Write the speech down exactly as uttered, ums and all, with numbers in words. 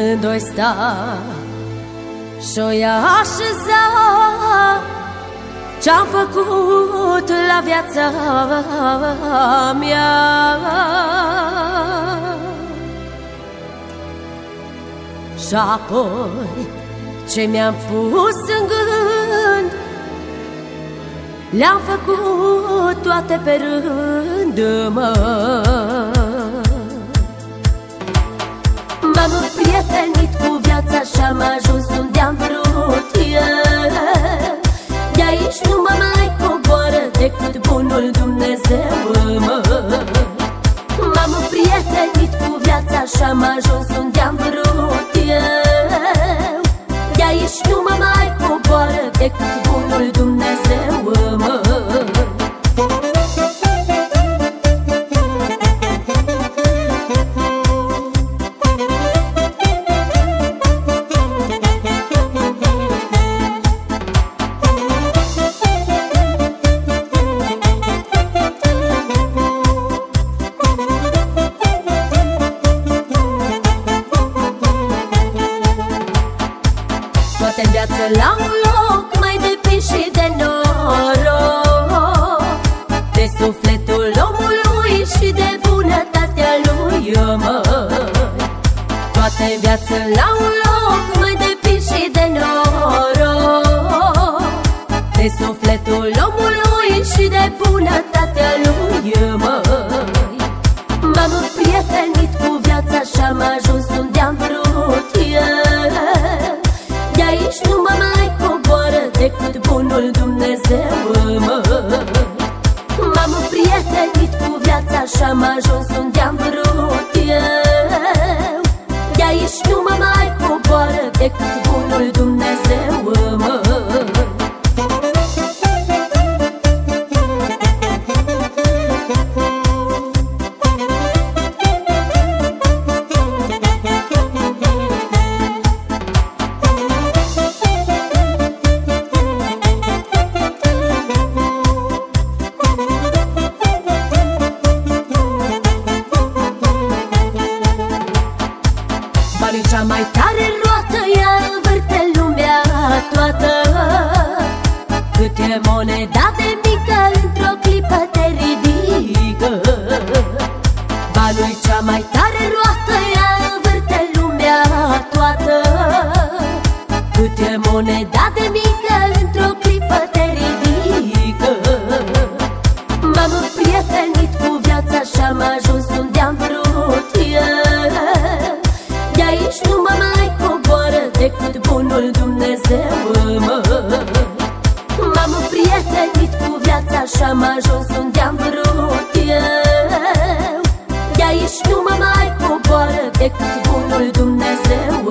Când oi sta și-o ia așeza ce-am făcut la viața mea, și apoi ce mi-am pus în gând le-am făcut toate pe rând, mă. M-am împrietenit cu viața și-am ajuns unde-am vrut eu. De aici nu mă mai coboară decât bunul Dumnezeu, mă. M-am împrietenit cu viața și-am ajuns unde-am vrut eu. De aici nu mă mai coboară decât bunul Dumnezeu, mă. Toate-n viață la un loc, mai depinde și de noroc, de sufletul omului și de bunătatea lui, măi. Toate-n viață la un loc, mai depinde și de noroc, de sufletul omului și de bunătatea lui, măi. M-am împrietenit cu viața și-am ajuns unde-am vrut eu. De aici nu mă mai coboară decât bunul Dumnezeu, mă. M-am împrietenit cu viața și-am ajuns unde-am vrut eu. De aici nu mă mai coboară decât bunul Dumnezeu, mă. Banii cea mai tare roată, ea învârte lumea toată. Cât e moneda de mică, într-o clipă te ridică. Banii cea mai tare roată, ea învârte lumea toată. Cât e moneda de mică, într-o clipă te ridică. M-am împrietenit cu viața și-am ajuns unde-am vrut eu. De aici nu mă mai coboară decât bunul Dumnezeu, mă. M-am împrietenit cu viața și-am ajuns unde-am vrut eu. De aici nu mă mai coboară decât bunul Dumnezeu,